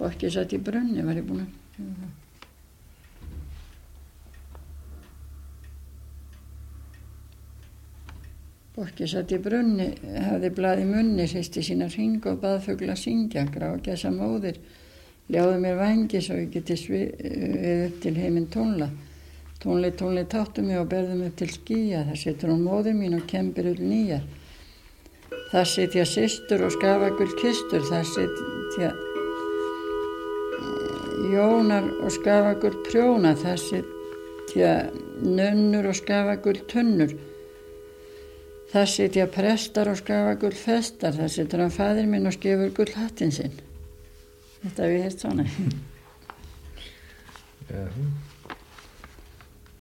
Bokki satt í brunni, var ég búin að Bokki satt í brunni, hafði blað í munni, hristi sína hring og bað fugla syngja, grágæsa móðir, ljáðu mér vængi svo ég geti upp til heiminn tónla. Tónli, tónli, táttu mig og berðu mig upp til skýja, þar situr hún móðir mín og kembir ull nýja. Þar sitja systur og skafagull kistur, þar sitja jónar og skafagull prjóna, þar sitja nunnur og skafagull tunnur. Þar sitja prestar og skafagull festar, þar situr hann faðir minn og skefur gull hattinn sinn. Þetta hef ég heyrt svona. Ja.